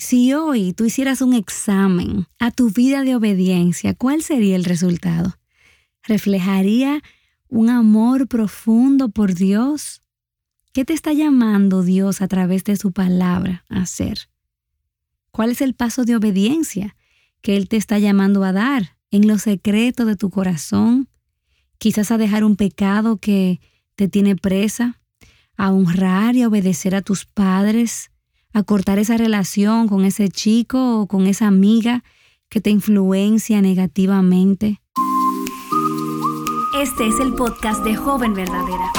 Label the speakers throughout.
Speaker 1: Si hoy tú hicieras un examen a tu vida de obediencia, ¿cuál sería el resultado? ¿Reflejaría un amor profundo por Dios? ¿Qué te está llamando Dios a través de su palabra a hacer? ¿Cuál es el paso de obediencia que Él te está llamando a dar en lo secreto de tu corazón? Quizás a dejar un pecado que te tiene presa, a honrar y obedecer a tus padres, a cortar esa relación con ese chico o con esa amiga que te influencia negativamente.
Speaker 2: Este es el podcast de Joven Verdadera.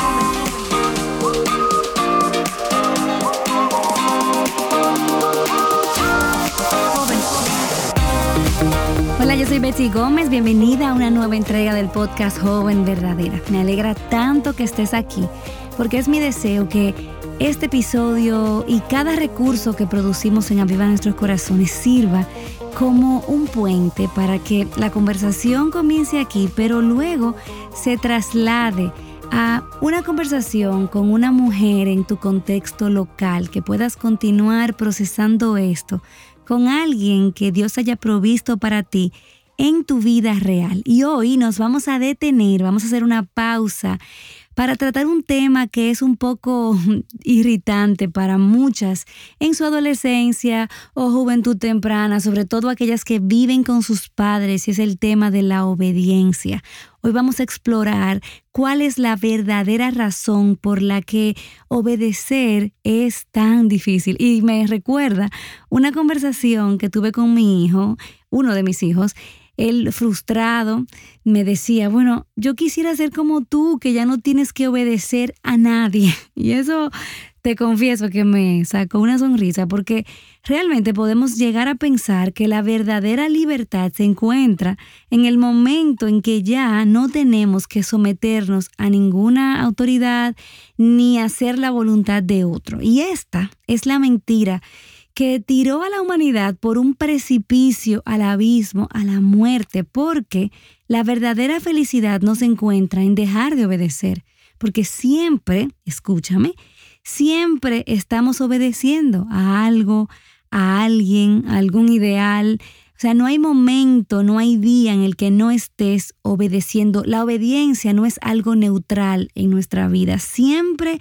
Speaker 1: Hola, yo soy Betsy Gómez. Bienvenida a una nueva entrega del podcast Joven Verdadera. Me alegra tanto que estés aquí, porque es mi deseo que este episodio y cada recurso que producimos en Aviva Nuestros Corazones sirva como un puente para que la conversación comience aquí, pero luego se traslade a una conversación con una mujer en tu contexto local, que puedas continuar procesando esto con alguien que Dios haya provisto para ti en tu vida real. Y hoy nos vamos a detener, vamos a hacer una pausa para tratar un tema que es un poco irritante para muchas en su adolescencia o juventud temprana, sobre todo aquellas que viven con sus padres, y es el tema de la obediencia. Hoy vamos a explorar cuál es la verdadera razón por la que obedecer es tan difícil. Y me recuerda una conversación que tuve con mi hijo, uno de mis hijos. Él, frustrado, me decía, bueno, yo quisiera ser como tú, que ya no tienes que obedecer a nadie. Y eso, te confieso que me sacó una sonrisa, porque realmente podemos llegar a pensar que la verdadera libertad se encuentra en el momento en que ya no tenemos que someternos a ninguna autoridad ni hacer la voluntad de otro. Y esta es la mentira que tiró a la humanidad por un precipicio, al abismo, a la muerte, porque la verdadera felicidad no se encuentra en dejar de obedecer, porque siempre, escúchame, siempre estamos obedeciendo a algo, a alguien, a algún ideal. O sea, no hay momento, no hay día en el que no estés obedeciendo. La obediencia no es algo neutral en nuestra vida. Siempre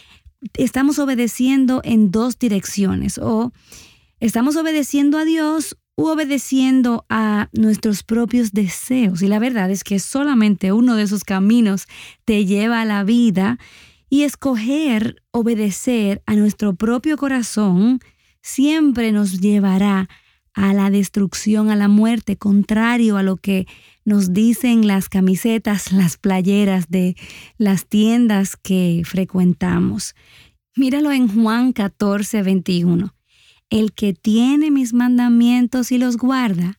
Speaker 1: estamos obedeciendo en dos direcciones, o estamos obedeciendo a Dios u obedeciendo a nuestros propios deseos. Y la verdad es que solamente uno de esos caminos te lleva a la vida, y escoger obedecer a nuestro propio corazón siempre nos llevará a la destrucción, a la muerte, contrario a lo que nos dicen las camisetas, las playeras de las tiendas que frecuentamos. Míralo en Juan 14:21. El que tiene mis mandamientos y los guarda,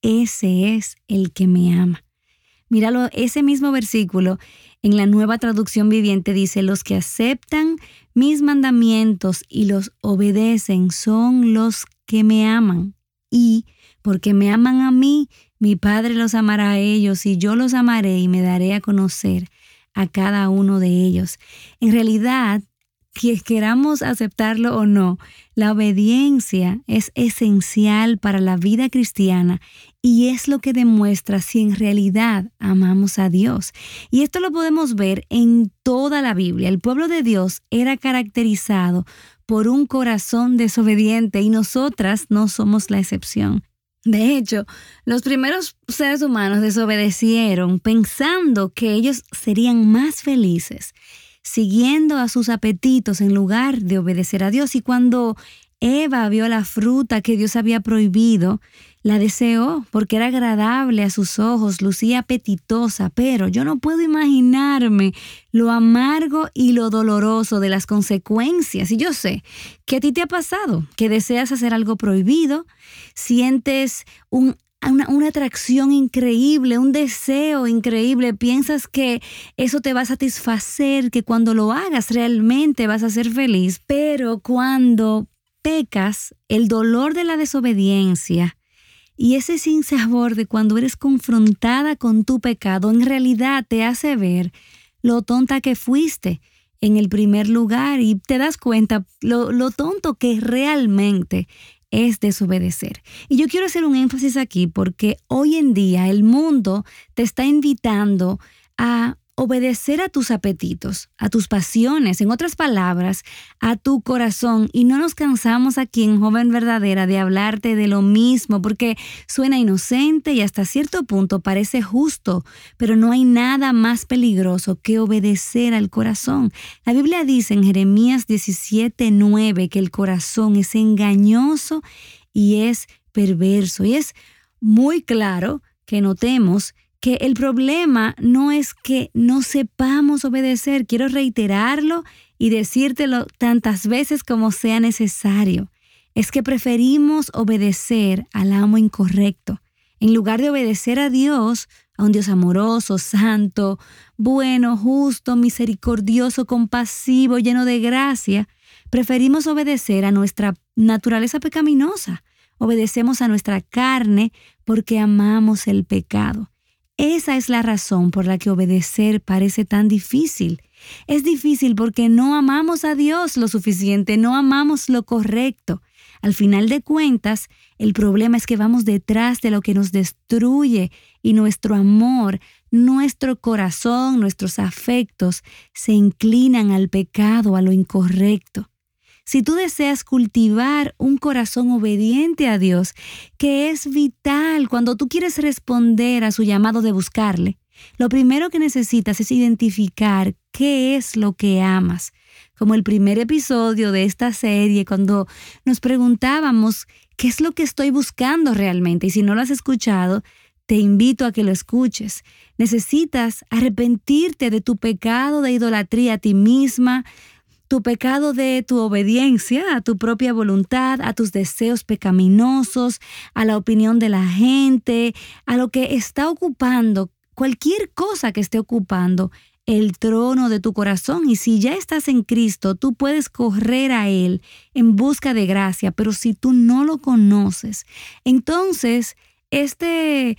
Speaker 1: ese es el que me ama. Míralo, ese mismo versículo en la Nueva Traducción Viviente dice, los que aceptan mis mandamientos y los obedecen son los que me aman. Y porque me aman a mí, mi Padre los amará a ellos, y yo los amaré y me daré a conocer a cada uno de ellos. En realidad, que queramos aceptarlo o no, la obediencia es esencial para la vida cristiana, y es lo que demuestra si en realidad amamos a Dios. Y esto lo podemos ver en toda la Biblia. El pueblo de Dios era caracterizado por un corazón desobediente, y nosotras no somos la excepción. De hecho, los primeros seres humanos desobedecieron pensando que ellos serían más felices siguiendo a sus apetitos en lugar de obedecer a Dios. Y cuando Eva vio la fruta que Dios había prohibido, la deseó porque era agradable a sus ojos, lucía apetitosa, pero yo no puedo imaginarme lo amargo y lo doloroso de las consecuencias. Y yo sé que a ti te ha pasado, que deseas hacer algo prohibido, sientes una atracción increíble, un deseo increíble, piensas que eso te va a satisfacer, que cuando lo hagas realmente vas a ser feliz, pero cuando pecas, el dolor de la desobediencia y ese sinsabor de cuando eres confrontada con tu pecado en realidad te hace ver lo tonta que fuiste en el primer lugar, y te das cuenta lo tonto que realmente es desobedecer. Y yo quiero hacer un énfasis aquí porque hoy en día el mundo te está invitando a obedecer a tus apetitos, a tus pasiones, en otras palabras, a tu corazón. Y no nos cansamos aquí en Joven Verdadera de hablarte de lo mismo porque suena inocente y hasta cierto punto parece justo, pero no hay nada más peligroso que obedecer al corazón. La Biblia dice en Jeremías 17:9 que el corazón es engañoso y es perverso. Y es muy claro que notemos que el problema no es que no sepamos obedecer. Quiero reiterarlo y decírtelo tantas veces como sea necesario. Es que preferimos obedecer al amo incorrecto. En lugar de obedecer a Dios, a un Dios amoroso, santo, bueno, justo, misericordioso, compasivo, lleno de gracia, preferimos obedecer a nuestra naturaleza pecaminosa. Obedecemos a nuestra carne porque amamos el pecado. Esa es la razón por la que obedecer parece tan difícil. Es difícil porque no amamos a Dios lo suficiente, no amamos lo correcto. Al final de cuentas, el problema es que vamos detrás de lo que nos destruye y nuestro amor, nuestro corazón, nuestros afectos se inclinan al pecado, a lo incorrecto. Si tú deseas cultivar un corazón obediente a Dios, que es vital cuando tú quieres responder a su llamado de buscarle, lo primero que necesitas es identificar qué es lo que amas. Como el primer episodio de esta serie, cuando nos preguntábamos qué es lo que estoy buscando realmente. Y si no lo has escuchado, te invito a que lo escuches. Necesitas arrepentirte de tu pecado de idolatría a ti misma, tu pecado de tu obediencia a tu propia voluntad, a tus deseos pecaminosos, a la opinión de la gente, a lo que está ocupando, cualquier cosa que esté ocupando el trono de tu corazón. Y si ya estás en Cristo, tú puedes correr a Él en busca de gracia, pero si tú no lo conoces, entonces este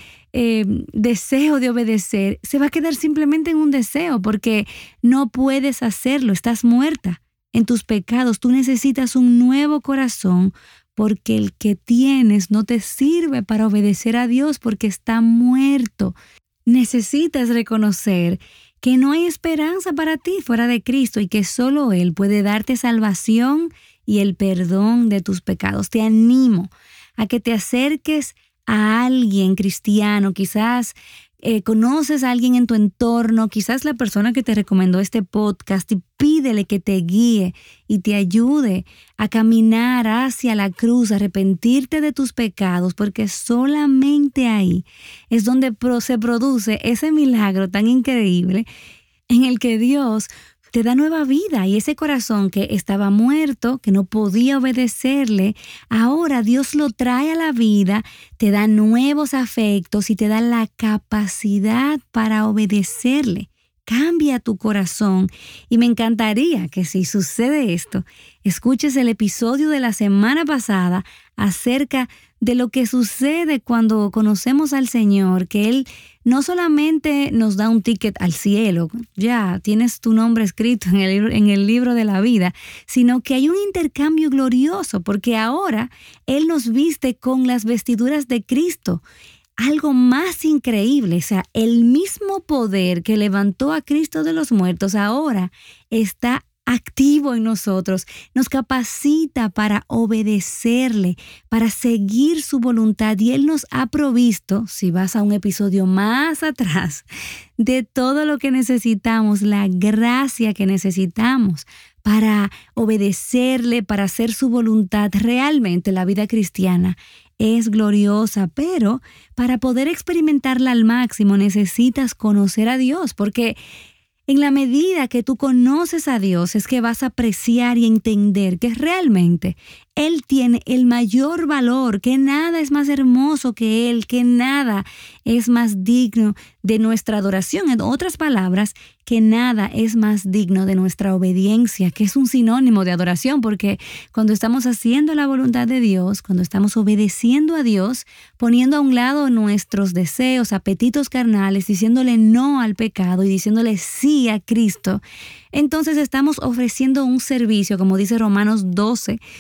Speaker 1: deseo de obedecer se va a quedar simplemente en un deseo porque no puedes hacerlo, estás muerta en tus pecados. Tú necesitas un nuevo corazón porque el que tienes no te sirve para obedecer a Dios porque está muerto. Necesitas reconocer que no hay esperanza para ti fuera de Cristo y que solo Él puede darte salvación y el perdón de tus pecados. Te animo a que te acerques a alguien cristiano, quizás conoces a alguien en tu entorno, quizás la persona que te recomendó este podcast, y pídele que te guíe y te ayude a caminar hacia la cruz, a arrepentirte de tus pecados, porque solamente ahí es donde se produce ese milagro tan increíble en el que Dios te da nueva vida y ese corazón que estaba muerto, que no podía obedecerle, ahora Dios lo trae a la vida, te da nuevos afectos y te da la capacidad para obedecerle. Cambia tu corazón y me encantaría que si sucede esto, escuches el episodio de la semana pasada acerca de lo que sucede cuando conocemos al Señor, que Él no solamente nos da un ticket al cielo, ya tienes tu nombre escrito en el libro de la vida, sino que hay un intercambio glorioso porque ahora Él nos viste con las vestiduras de Cristo. Algo más increíble, o sea, el mismo poder que levantó a Cristo de los muertos ahora está activo en nosotros, nos capacita para obedecerle, para seguir su voluntad y Él nos ha provisto, si vas a un episodio más atrás, de todo lo que necesitamos, la gracia que necesitamos para obedecerle, para hacer su voluntad. Realmente la vida cristiana es gloriosa, pero para poder experimentarla al máximo necesitas conocer a Dios, porque en la medida que tú conoces a Dios es que vas a apreciar y entender que realmente Él tiene el mayor valor, que nada es más hermoso que Él, que nada es más digno de nuestra adoración. En otras palabras, que nada es más digno de nuestra obediencia, que es un sinónimo de adoración, porque cuando estamos haciendo la voluntad de Dios, cuando estamos obedeciendo a Dios, poniendo a un lado nuestros deseos, apetitos carnales, diciéndole no al pecado y diciéndole sí a Cristo, entonces estamos ofreciendo un servicio, como dice Romanos 12,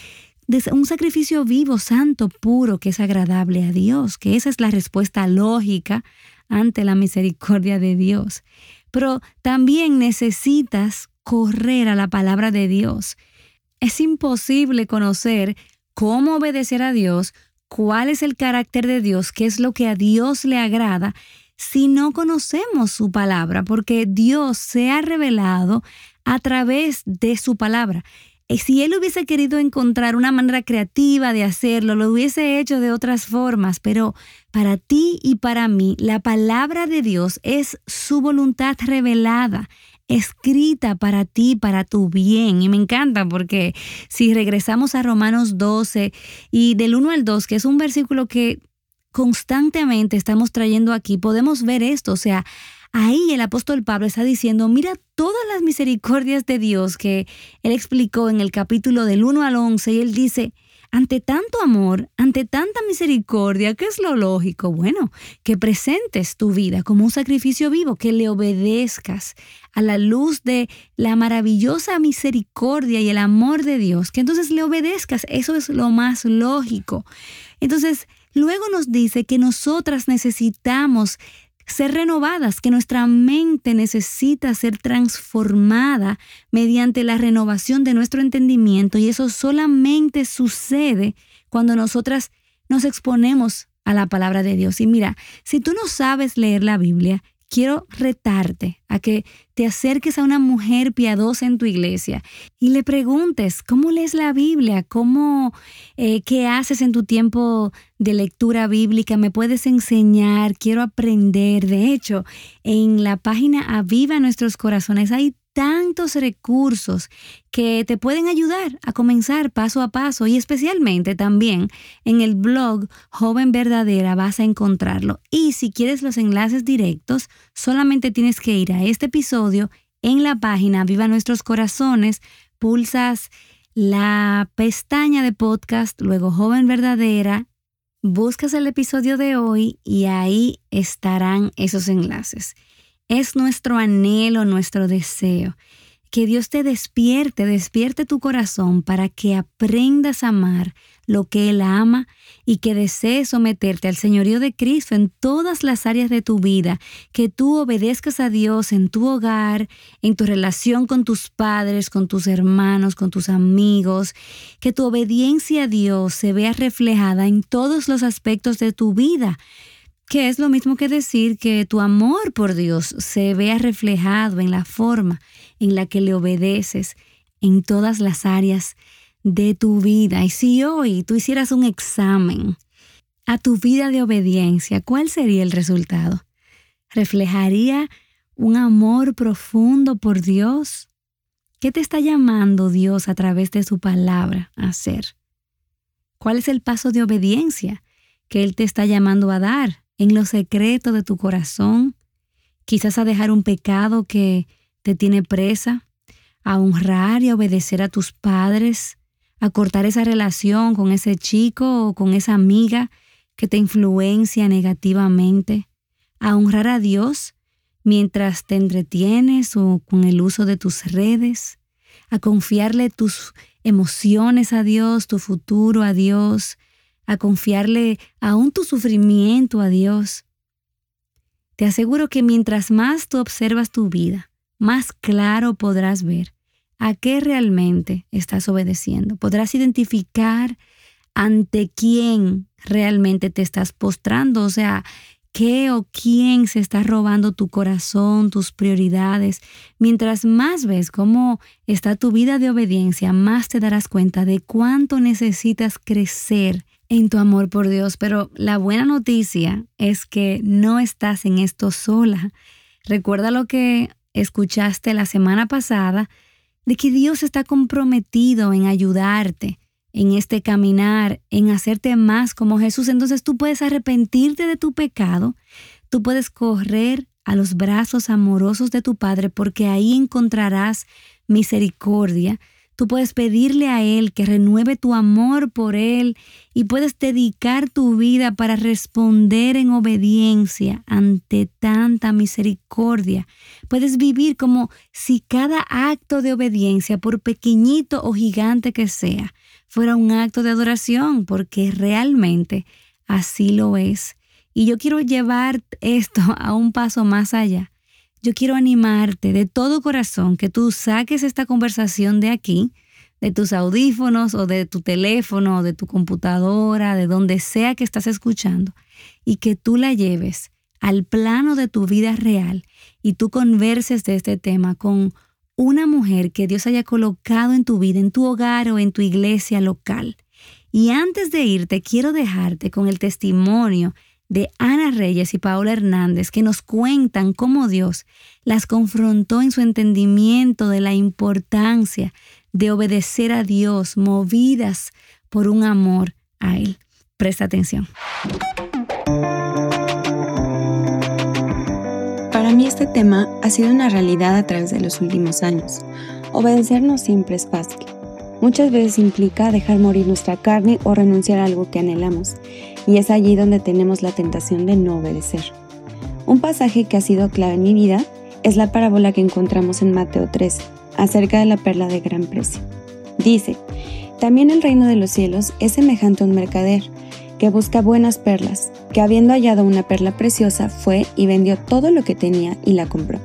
Speaker 1: un sacrificio vivo, santo, puro, que es agradable a Dios, que esa es la respuesta lógica ante la misericordia de Dios. Pero también necesitas correr a la palabra de Dios. Es imposible conocer cómo obedecer a Dios, cuál es el carácter de Dios, qué es lo que a Dios le agrada, si no conocemos su palabra, porque Dios se ha revelado a través de su palabra. Si Él hubiese querido encontrar una manera creativa de hacerlo, lo hubiese hecho de otras formas, pero para ti y para mí, la palabra de Dios es su voluntad revelada, escrita para ti, para tu bien. Y me encanta porque si regresamos a Romanos 12 y del 1 al 2, que es un versículo que constantemente estamos trayendo aquí, podemos ver esto. O sea, ahí el apóstol Pablo está diciendo, mira todas las misericordias de Dios que Él explicó en el capítulo del 1 al 11, y Él dice, ante tanto amor, ante tanta misericordia, ¿qué es lo lógico? Bueno, que presentes tu vida como un sacrificio vivo, que le obedezcas a la luz de la maravillosa misericordia y el amor de Dios, que entonces le obedezcas. Eso es lo más lógico. Entonces, luego nos dice que nosotras necesitamos ser renovadas, que nuestra mente necesita ser transformada mediante la renovación de nuestro entendimiento, y eso solamente sucede cuando nosotras nos exponemos a la palabra de Dios. Y mira, si tú no sabes leer la Biblia, quiero retarte a que te acerques a una mujer piadosa en tu iglesia y le preguntes, ¿cómo lees la Biblia? ¿Qué haces en tu tiempo de lectura bíblica? ¿Me puedes enseñar? Quiero aprender. De hecho, en la página Aviva Nuestros Corazones hay tantos recursos que te pueden ayudar a comenzar paso a paso, y especialmente también en el blog Joven Verdadera vas a encontrarlo. Y si quieres los enlaces directos, solamente tienes que ir a este episodio en la página Viva Nuestros Corazones, pulsas la pestaña de podcast, luego Joven Verdadera, buscas el episodio de hoy y ahí estarán esos enlaces. Es nuestro anhelo, nuestro deseo, que Dios te despierte tu corazón para que aprendas a amar lo que Él ama y que desees someterte al señorío de Cristo en todas las áreas de tu vida, que tú obedezcas a Dios en tu hogar, en tu relación con tus padres, con tus hermanos, con tus amigos, que tu obediencia a Dios se vea reflejada en todos los aspectos de tu vida, que es lo mismo que decir que tu amor por Dios se vea reflejado en la forma en la que le obedeces en todas las áreas de tu vida. Y si hoy tú hicieras un examen a tu vida de obediencia, ¿cuál sería el resultado? ¿Reflejaría un amor profundo por Dios? ¿Qué te está llamando Dios a través de su palabra a hacer? ¿Cuál es el paso de obediencia que Él te está llamando a dar en lo secreto de tu corazón? Quizás a dejar un pecado que te tiene presa, a honrar y obedecer a tus padres, a cortar esa relación con ese chico o con esa amiga que te influencia negativamente, a honrar a Dios mientras te entretienes o con el uso de tus redes, a confiarle tus emociones a Dios, tu futuro a Dios, a confiarle aún tu sufrimiento a Dios. Te aseguro que mientras más tú observas tu vida, más claro podrás ver a qué realmente estás obedeciendo. Podrás identificar ante quién realmente te estás postrando, o sea, qué o quién se está robando tu corazón, tus prioridades. Mientras más ves cómo está tu vida de obediencia, más te darás cuenta de cuánto necesitas crecer en tu amor por Dios. Pero la buena noticia es que no estás en esto sola. Recuerda lo que escuchaste la semana pasada, de que Dios está comprometido en ayudarte en este caminar, en hacerte más como Jesús. Entonces tú puedes arrepentirte de tu pecado, tú puedes correr a los brazos amorosos de tu Padre, porque ahí encontrarás misericordia. Tú puedes pedirle a Él que renueve tu amor por Él y puedes dedicar tu vida para responder en obediencia ante tanta misericordia. Puedes vivir como si cada acto de obediencia, por pequeñito o gigante que sea, fuera un acto de adoración, porque realmente así lo es. Y yo quiero llevar esto a un paso más allá. Yo quiero animarte de todo corazón que tú saques esta conversación de aquí, de tus audífonos o de tu teléfono o de tu computadora, de donde sea que estás escuchando, y que tú la lleves al plano de tu vida real y tú converses de este tema con una mujer que Dios haya colocado en tu vida, en tu hogar o en tu iglesia local. Y antes de irte, quiero dejarte con el testimonio de Ana Reyes y Paola Hernández, que nos cuentan cómo Dios las confrontó en su entendimiento de la importancia de obedecer a Dios, movidas por un amor a Él. Presta atención.
Speaker 3: Para mí este tema ha sido una realidad a través de los últimos años. Obedecer no siempre es fácil. Muchas veces implica dejar morir nuestra carne o renunciar a algo que anhelamos, y es allí donde tenemos la tentación de no obedecer. Un pasaje que ha sido clave en mi vida es la parábola que encontramos en Mateo 13, acerca de la perla de gran precio. Dice: también el reino de los cielos es semejante a un mercader que busca buenas perlas, que habiendo hallado una perla preciosa fue y vendió todo lo que tenía y la compró.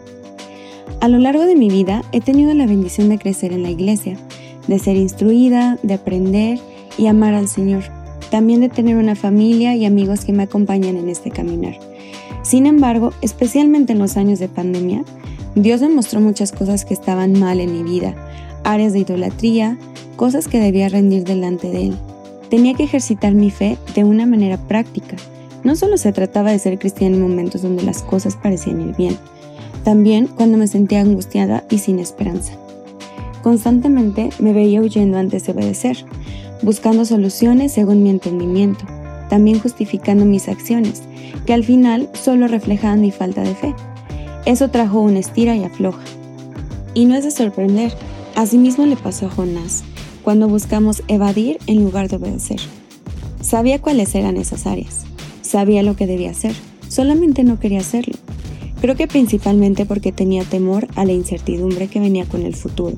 Speaker 3: A lo largo de mi vida he tenido la bendición de crecer en la iglesia, de ser instruida, de aprender y amar al Señor. También de tener una familia y amigos que me acompañan en este caminar. Sin embargo, especialmente en los años de pandemia, Dios me mostró muchas cosas que estaban mal en mi vida, áreas de idolatría, cosas que debía rendir delante de Él. Tenía que ejercitar mi fe de una manera práctica. No solo se trataba de ser cristiana en momentos donde las cosas parecían ir bien, también cuando me sentía angustiada y sin esperanza. Constantemente me veía huyendo antes de obedecer, buscando soluciones según mi entendimiento, también justificando mis acciones, que al final solo reflejaban mi falta de fe. Eso trajo una estira y afloja. Y no es de sorprender, asimismo le pasó a Jonás, cuando buscamos evadir en lugar de obedecer. Sabía cuáles eran esas áreas, sabía lo que debía hacer, solamente no quería hacerlo. Creo que principalmente porque tenía temor a la incertidumbre que venía con el futuro.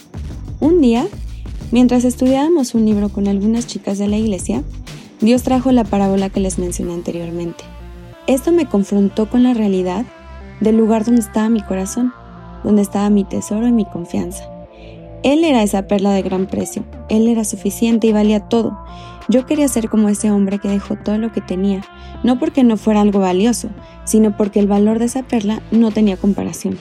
Speaker 3: Un día, mientras estudiábamos un libro con algunas chicas de la iglesia, Dios trajo la parábola que les mencioné anteriormente. Esto me confrontó con la realidad del lugar donde estaba mi corazón, donde estaba mi tesoro y mi confianza. Él era esa perla de gran precio, Él era suficiente y valía todo. Yo quería ser como ese hombre que dejó todo lo que tenía, no porque no fuera algo valioso, sino porque el valor de esa perla no tenía comparación.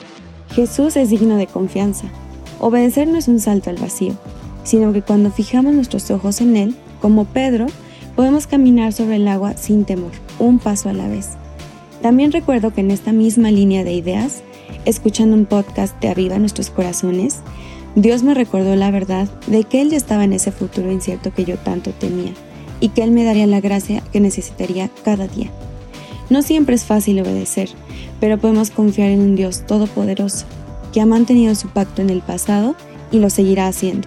Speaker 3: Jesús es digno de confianza. Obedecer no es un salto al vacío, sino que cuando fijamos nuestros ojos en Él, como Pedro, podemos caminar sobre el agua sin temor, un paso a la vez. También recuerdo que en esta misma línea de ideas, escuchando un podcast de Aviva Nuestros Corazones, Dios me recordó la verdad de que Él ya estaba en ese futuro incierto que yo tanto temía y que Él me daría la gracia que necesitaría cada día. No siempre es fácil obedecer, pero podemos confiar en un Dios todopoderoso, que ha mantenido su pacto en el pasado y lo seguirá haciendo.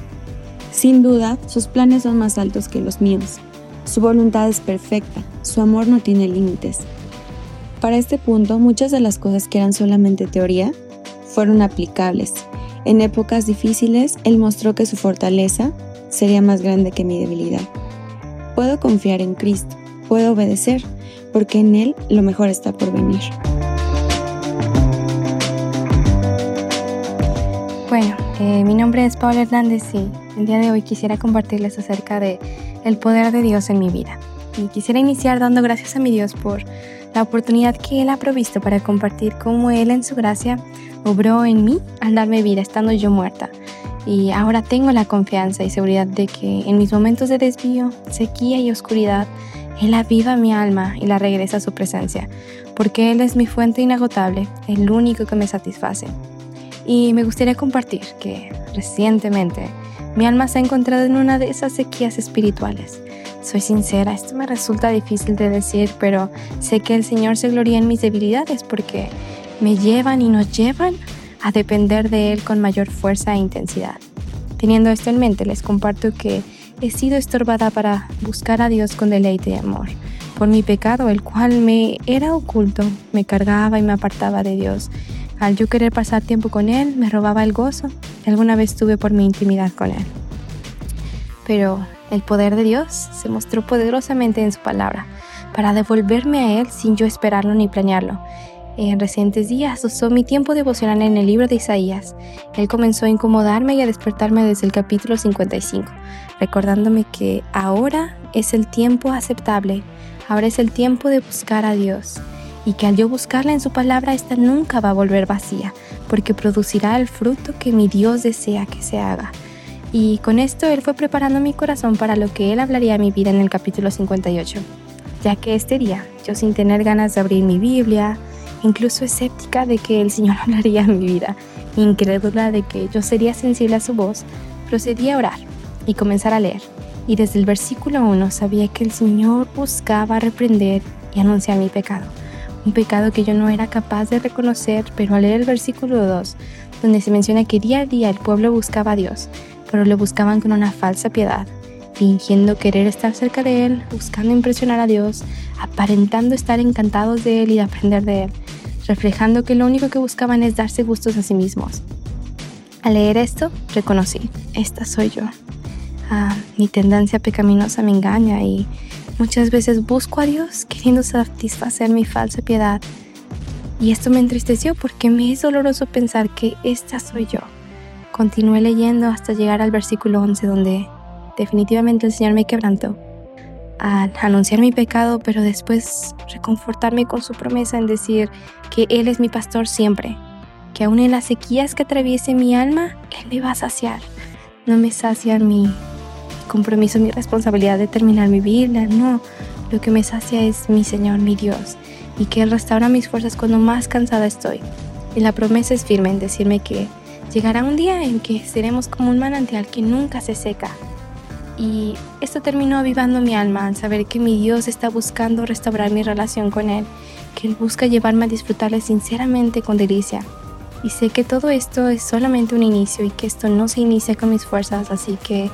Speaker 3: Sin duda, sus planes son más altos que los míos. Su voluntad es perfecta, su amor no tiene límites. Para este punto, muchas de las cosas que eran solamente teoría fueron aplicables. En épocas difíciles, Él mostró que su fortaleza sería más grande que mi debilidad. Puedo confiar en Cristo, puedo obedecer, porque en Él lo mejor está por venir.
Speaker 4: Bueno, mi nombre es Paola Hernández y el día de hoy quisiera compartirles acerca de el poder de Dios en mi vida. Y quisiera iniciar dando gracias a mi Dios por la oportunidad que Él ha provisto para compartir cómo Él en su gracia obró en mí al darme vida estando yo muerta. Y ahora tengo la confianza y seguridad de que en mis momentos de desvío, sequía y oscuridad, Él aviva mi alma y la regresa a su presencia, porque Él es mi fuente inagotable, el único que me satisface. Y me gustaría compartir que recientemente mi alma se ha encontrado en una de esas sequías espirituales. Soy sincera, esto me resulta difícil de decir, pero sé que el Señor se gloria en mis debilidades porque me llevan y nos llevan a depender de Él con mayor fuerza e intensidad. Teniendo esto en mente, les comparto que he sido estorbada para buscar a Dios con deleite y amor. Por mi pecado, el cual me era oculto, me cargaba y me apartaba de Dios. Al yo querer pasar tiempo con Él, me robaba el gozo que alguna vez tuve por mi intimidad con Él. Pero el poder de Dios se mostró poderosamente en su palabra para devolverme a Él sin yo esperarlo ni planearlo. En recientes días usó mi tiempo devocional en el libro de Isaías. Él comenzó a incomodarme y a despertarme desde el capítulo 55, recordándome que ahora es el tiempo aceptable, ahora es el tiempo de buscar a Dios, y que al yo buscarla en su palabra, esta nunca va a volver vacía, porque producirá el fruto que mi Dios desea que se haga. Y con esto Él fue preparando mi corazón para lo que Él hablaría a mi vida en el capítulo 58, ya que este día, yo sin tener ganas de abrir mi Biblia, incluso escéptica de que el Señor hablaría a mi vida, incrédula de que yo sería sensible a su voz, procedí a orar y comenzar a leer. Y desde el versículo 1 sabía que el Señor buscaba reprender y anunciar mi pecado. Un pecado que yo no era capaz de reconocer, pero al leer el versículo 2, donde se menciona que día a día el pueblo buscaba a Dios, pero lo buscaban con una falsa piedad, fingiendo querer estar cerca de Él, buscando impresionar a Dios, aparentando estar encantados de Él y de aprender de Él, reflejando que lo único que buscaban es darse gustos a sí mismos. Al leer esto, reconocí, esta soy yo. Mi tendencia pecaminosa me engaña y muchas veces busco a Dios queriendo satisfacer mi falsa piedad. Y esto me entristeció porque me es doloroso pensar que esta soy yo. Continué leyendo hasta llegar al versículo 11, donde definitivamente el Señor me quebrantó al anunciar mi pecado, pero después reconfortarme con su promesa en decir que Él es mi pastor siempre, que aún en las sequías que atraviese mi alma, Él me va a saciar. No me sacia mi compromiso, mi responsabilidad de terminar mi Biblia, no. Lo que me sacia es mi Señor, mi Dios, y que Él restaura mis fuerzas cuando más cansada estoy. Y la promesa es firme en decirme que llegará un día en que seremos como un manantial que nunca se seca. Y esto terminó avivando mi alma al saber que mi Dios está buscando restaurar mi relación con Él, que Él busca llevarme a disfrutarle sinceramente con delicia. Y sé que todo esto es solamente un inicio y que esto no se inicia con mis fuerzas, así que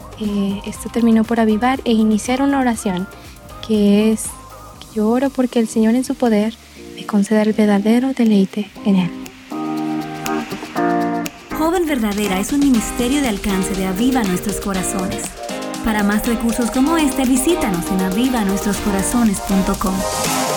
Speaker 4: esto terminó por avivar e iniciar una oración, que es que yo oro porque el Señor en su poder me conceda el verdadero deleite en Él.
Speaker 2: Joven Verdadera es un ministerio de alcance de Aviva Nuestros Corazones. Para más recursos como este, visítanos en avivanuestroscorazones.com.